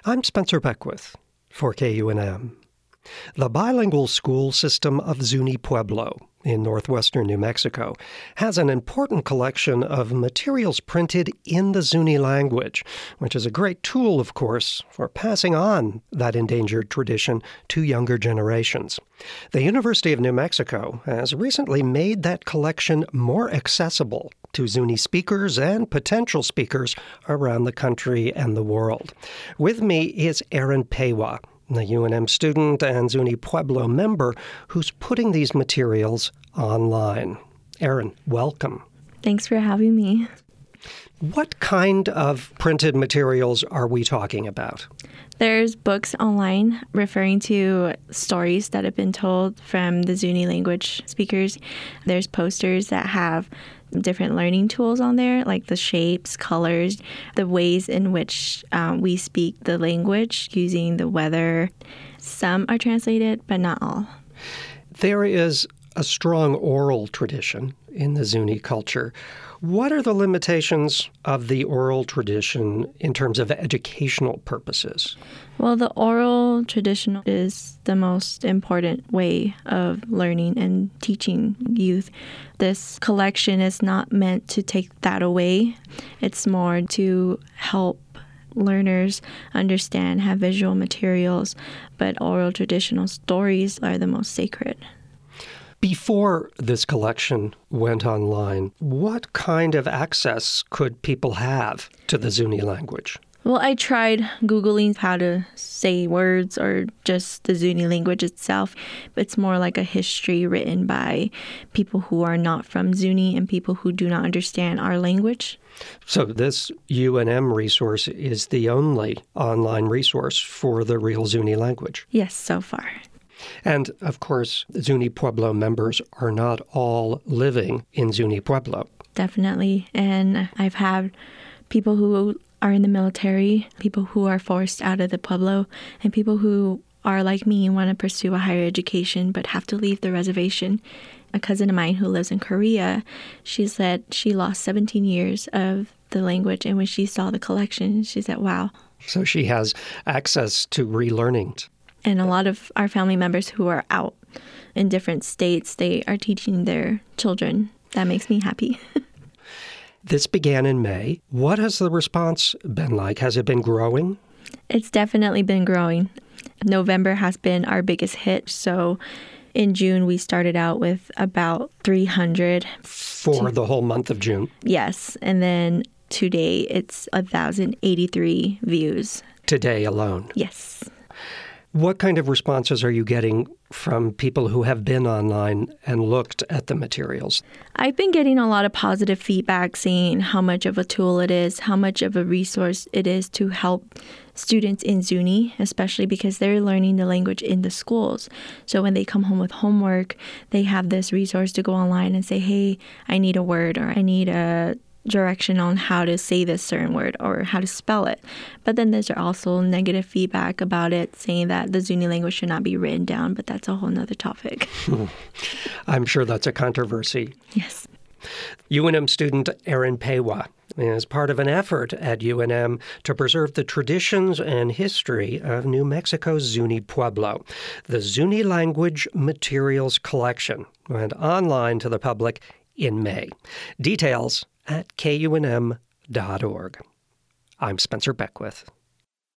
I'm Spencer Beckwith for KUNM. The bilingual school system of Zuni Pueblo in northwestern New Mexico has an important collection of materials printed in the Zuni language, which is a great tool, of course, for passing on that endangered tradition to younger generations. The University of New Mexico has recently made that collection more accessible to Zuni speakers and potential speakers around the country and the world. With me is Erin Pewa, a UNM student and Zuni Pueblo member who's putting these materials online. Erin, welcome. Thanks for having me. What kind of printed materials are we talking about? There's books online referring to stories that have been told from the Zuni language speakers. There's posters that have different learning tools on there, like the shapes, colors, the ways in which we speak the language using the weather. Some are translated, but not all. There is a strong oral tradition in the Zuni culture. What are the limitations of the oral tradition in terms of educational purposes? Well, the oral tradition is the most important way of learning and teaching youth. This collection is not meant to take that away. It's more to help learners understand, have visual materials, but oral traditional stories are the most sacred. Before this collection went online, what kind of access could people have to the Zuni language? Well, I tried Googling how to say words or just the Zuni language itself. It's more like a history written by people who are not from Zuni and people who do not understand our language. So this UNM resource is the only online resource for the real Zuni language? Yes, so far. And, of course, Zuni Pueblo members are not all living in Zuni Pueblo. Definitely. And I've had people who are in the military, people who are forced out of the Pueblo, and people who are like me and want to pursue a higher education but have to leave the reservation. A cousin of mine who lives in Korea, she said she lost 17 years of the language, and when she saw the collection, she said, wow. So she has access to relearning. And a lot of our family members who are out in different states, they are teaching their children. That makes me happy. This began in May. What has the response been like? Has it been growing? It's definitely been growing. November has been our biggest hit. So in June, we started out with about 300. For the whole month of June? Yes. And then today, it's 1,083 views. Today alone? Yes. What kind of responses are you getting from people who have been online and looked at the materials? I've been getting a lot of positive feedback saying how much of a tool it is, how much of a resource it is to help students in Zuni, especially because they're learning the language in the schools. So when they come home with homework, they have this resource to go online and say, hey, I need a word or I need a direction on how to say this certain word or how to spell it. But then there's also negative feedback about it, saying that the Zuni language should not be written down, but that's a whole nother topic. I'm sure that's a controversy. Yes. UNM student Erin Pewa is part of an effort at UNM to preserve the traditions and history of New Mexico's Zuni Pueblo. The Zuni Language Materials Collection went online to the public in May. Details at KUNM.org. I'm Spencer Beckwith.